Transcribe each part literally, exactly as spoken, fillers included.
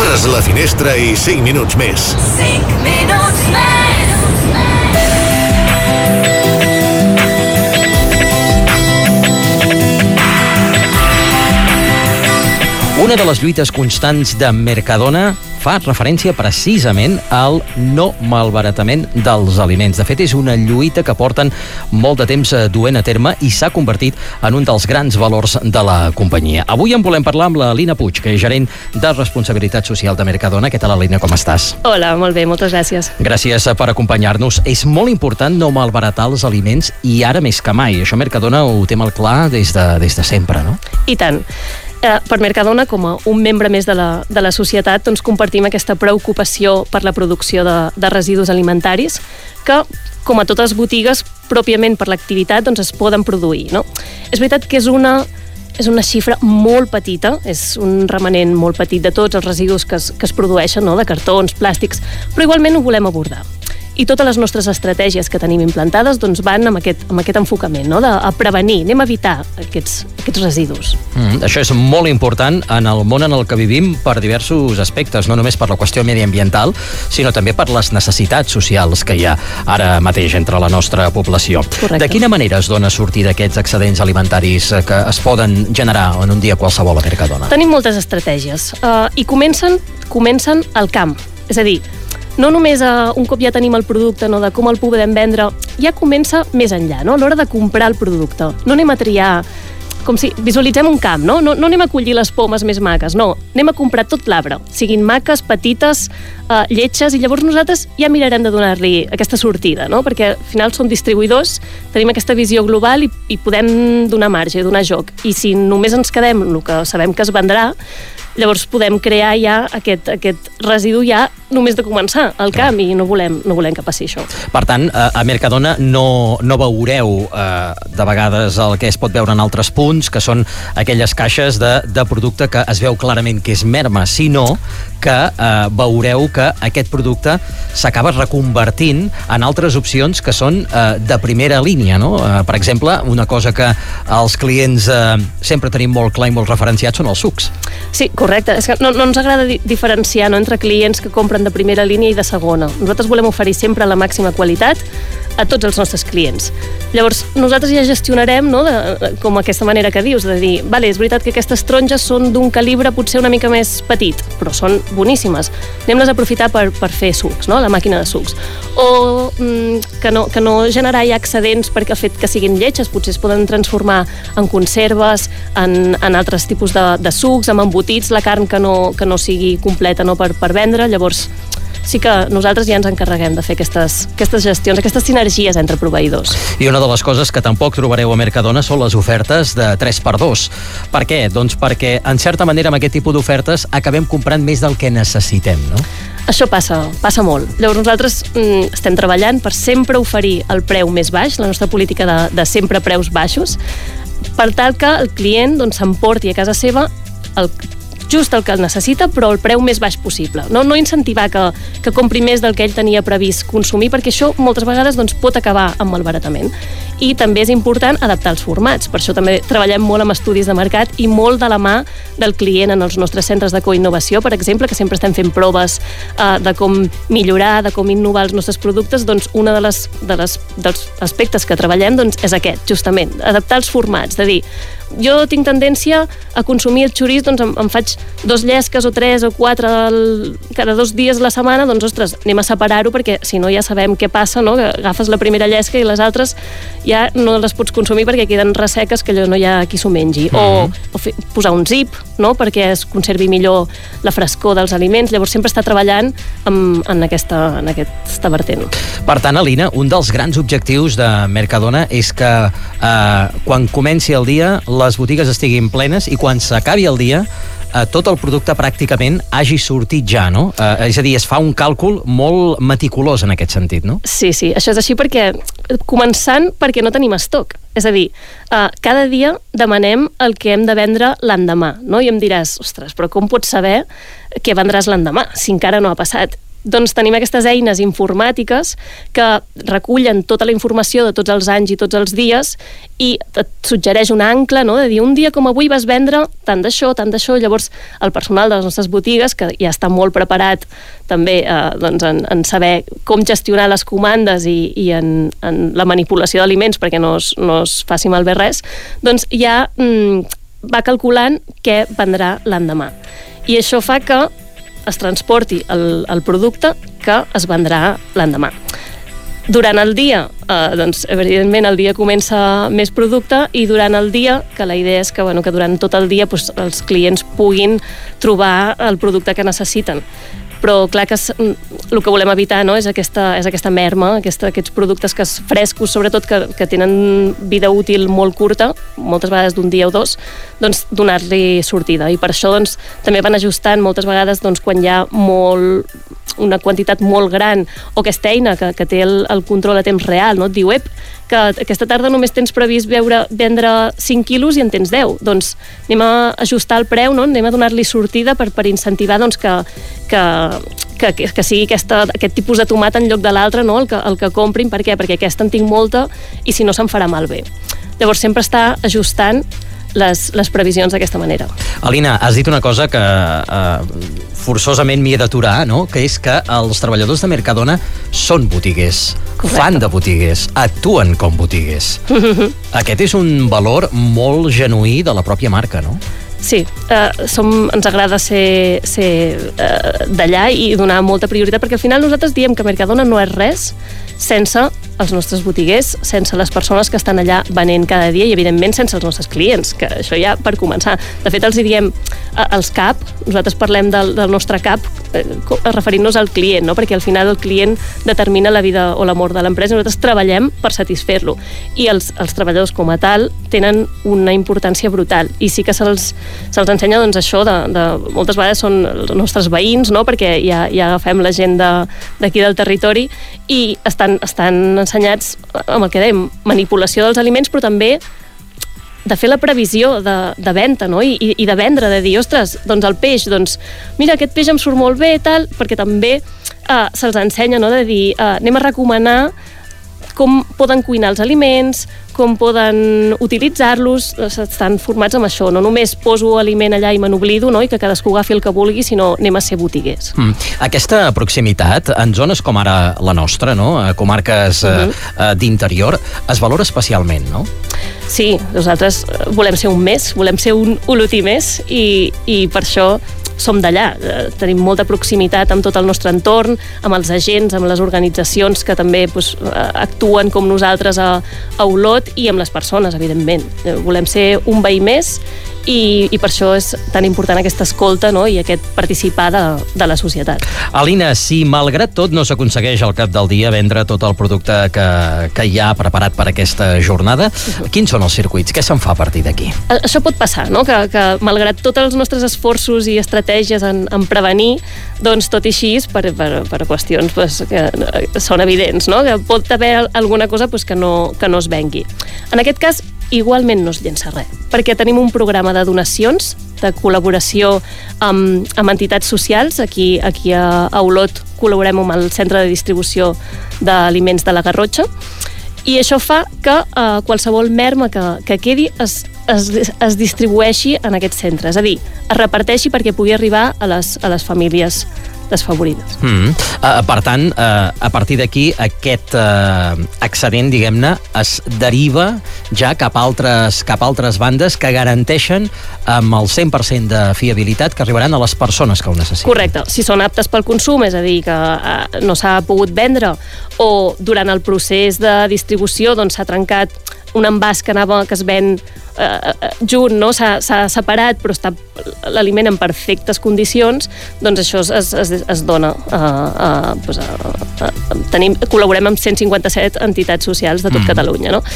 Obres la finestra i cinc minuts més. cinc minuts més. Una de les lluites constants de Mercadona fa referència precisament al no malbaratament dels aliments. De fet, és una lluita que porten molt de temps duent a terme i s'ha convertit en un dels grans valors de la companyia. Avui en volem parlar amb la Lina Puig, que és gerent de responsabilitat social de Mercadona. Què tal, Lina, com estàs? Hola, molt bé, moltes gràcies. Gràcies per acompanyar-nos. És molt important no malbaratar els aliments i ara més que mai. Això Mercadona ho té molt clar des de, des de sempre, no? I tant. Eh, per Mercadona, com a un membre més de la, de la societat, doncs compartim aquesta preocupació per la producció de, de residus alimentaris que, com a totes les botigues, pròpiament per l'activitat, doncs es poden produir, no? És veritat que és una, és una xifra molt petita, és un remanent molt petit de tots els residus que es, que es produeixen, no? De cartons, plàstics, però igualment ho volem abordar. I totes les nostres estratègies que tenim implantades doncs van amb aquest, amb aquest enfocament, no? De a prevenir, anem a evitar aquests, aquests residus. Mm, això és molt important en el món en el que vivim per diversos aspectes, no només per la qüestió mediambiental, sinó també per les necessitats socials que hi ha ara mateix entre la nostra població. Correcte. De quina manera es dona sortida d'aquests excedents alimentaris que es poden generar en un dia qualsevol a Mercadona? Tenim moltes estratègies uh, i comencen, comencen al camp, és a dir, no només uh, un cop ja tenim el producte, no, de com el podem vendre, ja comença més enllà, no? A l'hora de comprar el producte. No anem a triar, com si visualitzem un camp, no? No, no anem a collir les pomes més maques, no. Anem a comprar tot l'arbre, siguin maques, petites, uh, lletges, i llavors nosaltres ja mirarem de donar-li aquesta sortida, no? Perquè al final som distribuïdors, tenim aquesta visió global i, i podem donar marge, donar joc. I si només ens quedem el que sabem que es vendrà, llavors podem crear ja aquest, aquest residu ja només de començar al camp i no volem, no volem que passi això. Per tant, a Mercadona no, no veureu eh, de vegades el que es pot veure en altres punts, que són aquelles caixes de, de producte que es veu clarament que és merma, sinó que eh, veureu que aquest producte s'acaba reconvertint en altres opcions que són eh, de primera línia, no? Eh, per exemple, una cosa que els clients eh, sempre tenim molt clar i molt referenciat són els sucs. Sí, correcte. És que no, no ens agrada di- diferenciar, no, entre clients que compren de primera línia i de segona. Nosaltres volem oferir sempre la màxima qualitat a tots els nostres clients. Llavors, nosaltres ja gestionarem, no, de, de, com aquesta manera que dius, de dir, vale, és veritat que aquestes taronges són d'un calibre potser una mica més petit, però són boníssimes. Anem-les a aprofitar per, per fer sucs, no, la màquina de sucs. O mm, que, no, que no generar ja excedents perquè el fet que siguin lletges potser es poden transformar en conserves, en, en altres tipus de, de sucs, en embotits, la carn que no, que no sigui completa, no, per, per vendre. Llavors, sí que nosaltres ja ens encarreguem de fer aquestes, aquestes gestions, aquestes sinergies entre proveïdors. I una de les coses que tampoc trobareu a Mercadona són les ofertes de tres per dos. Per què? Doncs perquè, en certa manera, amb aquest tipus d'ofertes acabem comprant més del que necessitem, no? Això passa, passa molt. Llavors nosaltres mm, estem treballant per sempre oferir el preu més baix, la nostra política de, de sempre preus baixos, per tal que el client doncs, s'emporti a casa seva el just el que el necessita, però el preu més baix possible. No, no incentivar que, que compri més del que ell tenia previst consumir, perquè això moltes vegades doncs, pot acabar amb malbaratament. I també és important adaptar els formats. Per això també treballem molt amb estudis de mercat i molt de la mà del client en els nostres centres de coinnovació, per exemple, que sempre estem fent proves eh, de com millorar, de com innovar els nostres productes. Doncs una de les, de les, dels aspectes que treballem doncs, és aquest, justament, adaptar els formats, de dir, jo tinc tendència a consumir el xoriç, doncs em, em faig dos llesques o tres o quatre el, cada dos dies a la setmana, doncs ostres, anem a separar-ho perquè si no ja sabem què passa, no? Que agafes la primera llesca i les altres ja no les pots consumir perquè queden resseques que allò no hi ha qui s'ho mengi. Mm-hmm. O, o fer, posar un zip, no? Perquè es conservi millor la frescor dels aliments. Llavors sempre està treballant en, en, aquesta, en aquesta vertent. Per tant, Alina, un dels grans objectius de Mercadona és que eh, quan comenci el dia les botigues estiguin plenes i quan s'acabi el dia eh, tot el producte pràcticament hagi sortit ja, no? Eh, és a dir, es fa un càlcul molt meticulós en aquest sentit, no? Sí, sí, això és així perquè, començant perquè no tenim estoc. És a dir, eh, cada dia demanem el que hem de vendre l'endemà, no? I em diràs, ostres, però com pots saber què vendràs l'endemà si encara no ha passat? doncs tenim aquestes eines informàtiques que recullen tota la informació de tots els anys i tots els dies i et suggereix un ancle, no? De dir, un dia com avui vas vendre tant d'això, tant d'això, llavors el personal de les nostres botigues, que ja està molt preparat també eh, doncs en, en saber com gestionar les comandes i, i en, en la manipulació d'aliments perquè no es, no es faci malbé res, doncs ja mm, va calculant què vendrà l'endemà. I això fa que es transporti el, el producte que es vendrà l'endemà. Durant el dia, eh, doncs, evidentment, el dia comença més producte i durant el dia, que la idea és que, bueno, que durant tot el dia doncs, els clients puguin trobar el producte que necessiten. Però clar que es, el que volem evitar, no, és aquesta, és aquesta merma, aquesta, aquests productes que es frescos, sobretot que, que tenen vida útil molt curta, moltes vegades d'un dia o dos, doncs donar-li sortida. I per això doncs, també van ajustant moltes vegades doncs, quan hi ha molt, una quantitat molt gran o aquesta eina que, que té el, el control a temps real, no? Et diu, ep, que aquesta tarda només tens previst veure, vendre cinc quilos i en tens deu. Doncs anem a ajustar el preu, no? Anem a donar-li sortida per, per incentivar doncs, que, que, que, que sigui aquesta, aquest tipus de tomat en lloc de l'altre, no? el, que, el que comprin. Per què? Perquè aquesta en tinc molta i si no se'n farà malbé. Llavors sempre està ajustant les, les previsions d'aquesta manera. Alina, has dit una cosa que eh, forçosament m'hi he d'aturar, no? Que és que els treballadors de Mercadona són botiguers, correcte, fan de botiguers, actuen com botiguers. Aquest és un valor molt genuí de la pròpia marca, no? Sí, eh, som, ens agrada ser, ser eh, d'allà i donar molta prioritat, perquè al final nosaltres diem que Mercadona no és res sense els nostres botiguers, sense les persones que estan allà venent cada dia i, evidentment, sense els nostres clients, que això ja per començar. De fet, els hi diem als C A P, nosaltres parlem del, del nostre C A P, eh, referint-nos al client, no? Perquè al final el client determina la vida o la mort de l'empresa i nosaltres treballem per satisfer-lo. I els, els treballadors com a tal tenen una importància brutal i sí que se'ls se'ls ensenya doncs, això, de, de, moltes vegades són els nostres veïns, no? Perquè ja, ja agafem la gent d'aquí de, del territori i estan, estan ensenyats amb el que dèiem, manipulació dels aliments, però també de fer la previsió de, de venda, no? I, i de vendre, de dir, ostres, doncs el peix, doncs, mira, aquest peix em surt molt bé, tal, perquè també eh, se'ls ensenya, no? De dir, eh, anem a recomanar com poden cuinar els aliments, com poden utilitzar-los, estan formats amb això, no només poso aliment allà i me n'oblido, no? I que cadascú agafi el que vulgui, sinó anem a ser botiguers. Mm. Aquesta proximitat, en zones com ara la nostra, no? A comarques uh-huh. eh, d'interior, es valora especialment, no? Sí, nosaltres volem ser un més, volem ser un olotí més i, i per això som d'allà, eh, tenim molta proximitat amb tot el nostre entorn, amb els agents, amb les organitzacions que també pues, actuen com nosaltres a, a Olot i amb les persones, evidentment. Volem ser un veí més i, i per això és tan important aquesta escolta, no? I aquest participar de, de la societat. Alina, si malgrat tot no s'aconsegueix al cap del dia vendre tot el producte que, que hi ha preparat per aquesta jornada, uh-huh. quins són els circuits? Què se'n fa a partir d'aquí? Això pot passar, no? Que, que malgrat tots els nostres esforços i estratègies en, en prevenir, doncs tot i així, per, per, per qüestions pues, que són evidents, no? Que pot haver alguna cosa pues, que, no, que no es vengui. En aquest cas, igualment no es llença res, perquè tenim un programa de donacions, de col·laboració amb, amb entitats socials. Aquí, aquí a, a Olot col·laborem amb el Centre de Distribució d'Aliments de la Garrotxa, i això fa que eh, qualsevol merma que, que quedi es, es, es distribueixi en aquest centre, és a dir, es reparteixi perquè pugui arribar a les, a les famílies desfavorides. Mm. Uh, per tant, uh, a partir d'aquí, aquest uh, excedent, diguem-ne, es deriva ja cap a altres, cap a altres bandes que garanteixen amb el cent per cent de fiabilitat que arribaran a les persones que ho necessiten. Correcte. Si són aptes pel consum, és a dir, que uh, no s'ha pogut vendre o durant el procés de distribució doncs, s'ha trencat un envàs que anava, que es ven eh, junt, no? S'ha, s'ha separat, però està l'aliment en perfectes condicions, doncs això es, es, es dona. A, a, pues a, a, tenim, col·laborem amb cent cinquanta-set entitats socials de tot mm. Catalunya, no?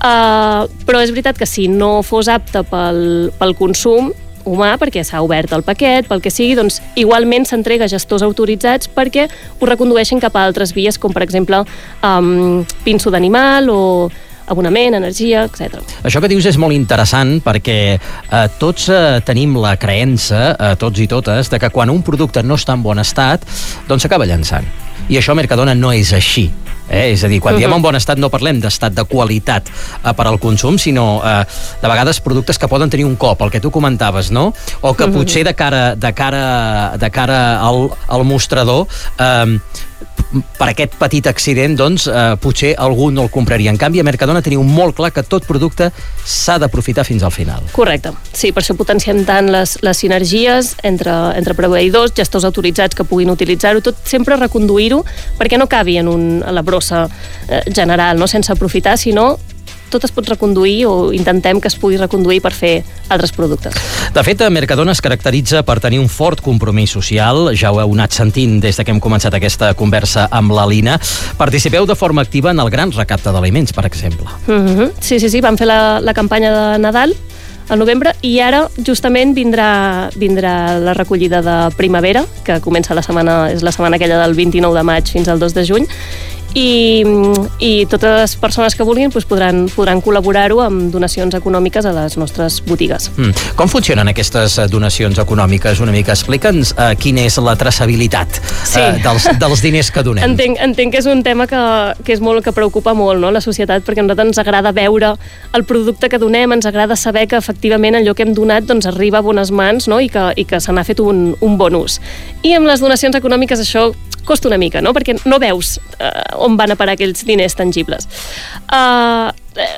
Uh, però és veritat que si no fos apte pel, pel consum humà, perquè s'ha obert el paquet, pel que sigui, doncs igualment s'entrega a gestors autoritzats perquè ho recondueixen cap a altres vies, com per exemple um, pinso d'animal o abonament, energia, etcètera. Això que dius és molt interessant perquè eh, tots eh, tenim la creença, eh, tots i totes, de que quan un producte no està en bon estat, doncs s'acaba llançant. I això a Mercadona no és així. Eh? És a dir, quan uh-huh. diem en bon estat no parlem d'estat de qualitat eh, per al consum, sinó eh, de vegades productes que poden tenir un cop, el que tu comentaves, no? O que uh-huh. potser de cara, de cara, de cara al, al mostrador eh, per aquest petit accident, doncs, eh, potser algú no el compraria. En canvi, a Mercadona teniu molt clar que tot producte s'ha d'aprofitar fins al final. Correcte. Sí, per això potenciem tant les, les sinergies entre, entre proveïdors, gestors autoritzats que puguin utilitzar-ho, tot sempre reconduir-ho perquè no cabi en, un, a la brossa eh, general, no sense aprofitar, sinó tot es pot reconduir o intentem que es pugui reconduir per fer altres productes. De fet, Mercadona es caracteritza per tenir un fort compromís social, ja ho heu anat sentint des que hem començat aquesta conversa amb la Lina. Participeu de forma activa en el gran recapte d'aliments, per exemple. Mm-hmm. Sí, sí, sí, vam fer la, la campanya de Nadal al novembre i ara justament vindrà, vindrà la recollida de primavera, que comença la setmana, és la setmana aquella del vint-i-nou de maig fins al dos de juny, i, i totes les persones que vulguin doncs podran, podran col·laborar-ho amb donacions econòmiques a les nostres botigues. Mm. Com funcionen aquestes donacions econòmiques? Una mica explica'ns uh, quina és la traçabilitat sí. uh, dels, dels diners que donem. Entenc, entenc que és un tema que, que és molt que preocupa molt, no?, la societat, perquè a nosaltres ens agrada veure el producte que donem, ens agrada saber que efectivament allò que hem donat doncs, arriba a bones mans, no?, i que, i que se n'ha fet un, un bon ús. I amb les donacions econòmiques això costa una mica, no?, perquè no veus uh, on van a parar aquells diners tangibles. Uh,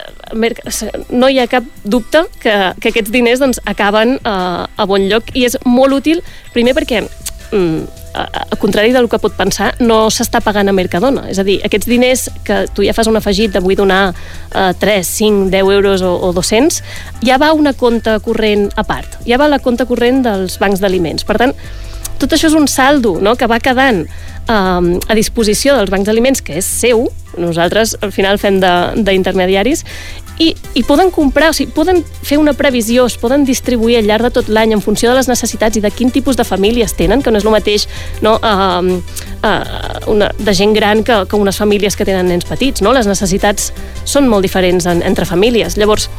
no hi ha cap dubte que, que aquests diners doncs, acaben uh, a bon lloc i és molt útil, primer perquè um, al contrari del que pot pensar, no s'està pagant a Mercadona. És a dir, aquests diners que tu ja fas un afegit de vull donar uh, tres, cinc, deu euros o, o dos-cents, ja va a una compte corrent a part, ja va a la compte corrent dels bancs d'aliments. Per tant, tot això és un saldo, no?, que va quedant um, a disposició dels bancs d'aliments, que és seu, nosaltres al final fem d'intermediaris, i, i poden comprar, o sigui, poden fer una previsió, es poden distribuir al llarg de tot l'any en funció de les necessitats i de quin tipus de famílies tenen, que no és el mateix, no, uh, uh, una, de gent gran que, que unes famílies que tenen nens petits, no? Les necessitats són molt diferents en, entre famílies. Llavors,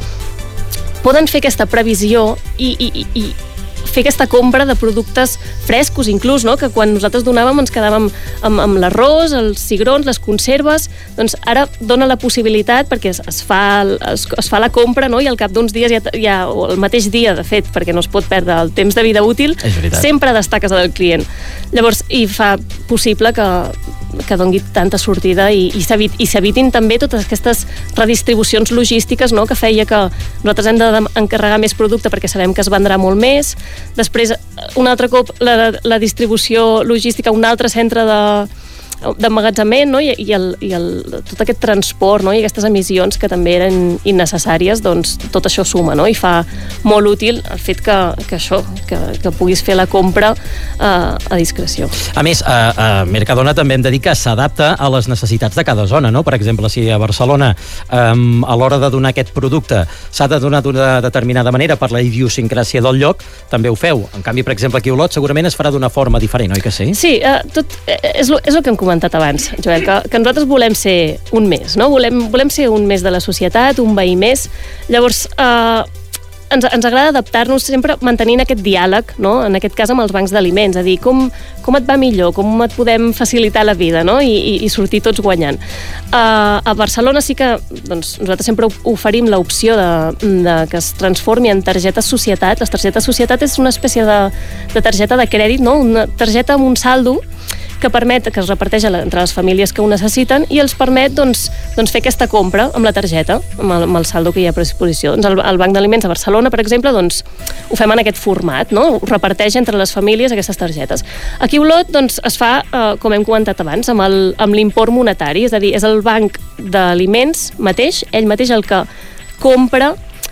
poden fer aquesta previsió i, i, i fer aquesta compra de productes frescos, inclús, no?, que quan nosaltres donàvem ens quedàvem amb, amb l'arròs, els cigrons, les conserves, doncs ara dona la possibilitat, perquè es, es, fa, es, es fa la compra, no?, i al cap d'uns dies, ja, ja, o el mateix dia, de fet, perquè no es pot perdre el temps de vida útil, sempre està a casa del client. Llavors, i fa possible que, que doni tanta sortida i, i s'evitin també totes aquestes redistribucions logístiques, no?, que feia que nosaltres hem d'encarregar més producte perquè sabem que es vendrà molt més. Després, un altre cop, la, la distribució logística, un altre centre de d'emmagatzament, no? I, i, el, i el, tot aquest transport, no?, i aquestes emissions que també eren innecessàries, doncs tot això suma, no?, i fa molt útil el fet que, que això, que, que puguis fer la compra uh, a discreció. A més, a, a Mercadona també hem de dir que s'adapta a les necessitats de cada zona, no? Per exemple, si a Barcelona um, a l'hora de donar aquest producte s'ha de donar d'una determinada manera per la idiosincràsia del lloc, també ho feu. En canvi, per exemple, aquí a Olot segurament es farà d'una forma diferent, oi que sí? Sí, uh, tot, és, lo, és el que hem comentat abans, Joel, que, que nosaltres volem ser un més, no? Volem, volem ser un més de la societat, un veí més. Llavors, eh, ens, ens agrada adaptar-nos sempre mantenint aquest diàleg, no?, en aquest cas amb els bancs d'aliments, a dir, com, com et va millor, com et podem facilitar la vida, no?, i, i, i sortir tots guanyant. Uh, a Barcelona sí que doncs, nosaltres sempre oferim l'opció de, de que es transformi en targeta societat. Les targetes societat és una espècie de, de targeta de crèdit, no?, una targeta amb un saldo que permet, que es reparteix entre les famílies que ho necessiten i els permet doncs, doncs fer aquesta compra amb la targeta, amb el, amb el saldo que hi ha a predisposició. Doncs el, el Banc d'Aliments de Barcelona, per exemple, doncs, ho fem en aquest format, no?, ho reparteix entre les famílies aquestes targetes. Aquí a Olot doncs, es fa, eh, com hem comentat abans, amb el, amb l'import monetari, és a dir, és el Banc d'Aliments mateix, ell mateix el que compra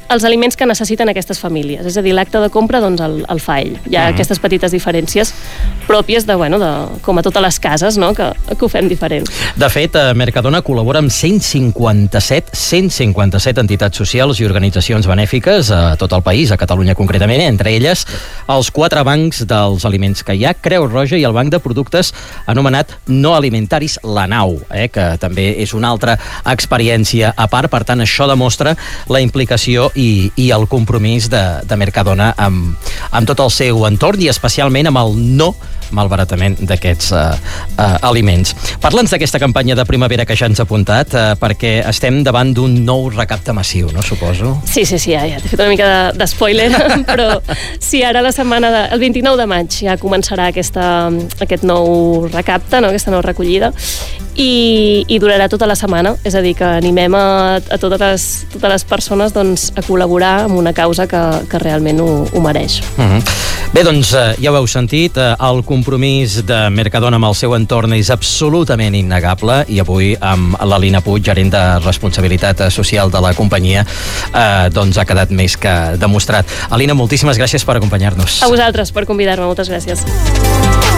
els aliments que necessiten aquestes famílies. És a dir, l'acte de compra doncs, el, el fa ell. Hi ha mm. aquestes petites diferències pròpies de, bueno, de, com a totes les cases, no? que, que ho fem diferent. De fet, Mercadona col·labora amb cent cinquanta-set entitats socials i organitzacions benèfiques a tot el país, a Catalunya concretament, entre elles els quatre bancs dels aliments que hi ha, Creu Roja i el banc de productes anomenat no alimentaris, la Nau, eh, que també és una altra experiència a part. Per tant, això demostra la implicació i, i el compromís de, de Mercadona amb, amb tot el seu entorn i especialment amb el no malbaratament d'aquests uh, uh, aliments. Parla'ns d'aquesta campanya de primavera que ja ens ha apuntat, uh, perquè estem davant d'un nou recapte massiu, no, suposo? Sí, sí, sí, ja, ja t'he fet una mica de, de spoiler, però sí, ara la setmana, de, el vint-i-nou de maig ja començarà aquesta, aquest nou recapte, no? Aquesta nova recollida, i, i durarà tota la setmana, és a dir, que animem a, a totes, les, totes les persones doncs, a col·laborar amb una causa que, que realment ho, ho mereix. Mm-hmm. Bé, doncs uh, ja ho heu sentit, uh, el compromís de Mercadona amb el seu entorn és absolutament innegable i avui amb l'Alina Puig, gerent de responsabilitat social de la companyia, eh, doncs ha quedat més que demostrat. Alina, moltíssimes gràcies per acompanyar-nos. A vosaltres per convidar-me, moltes gràcies.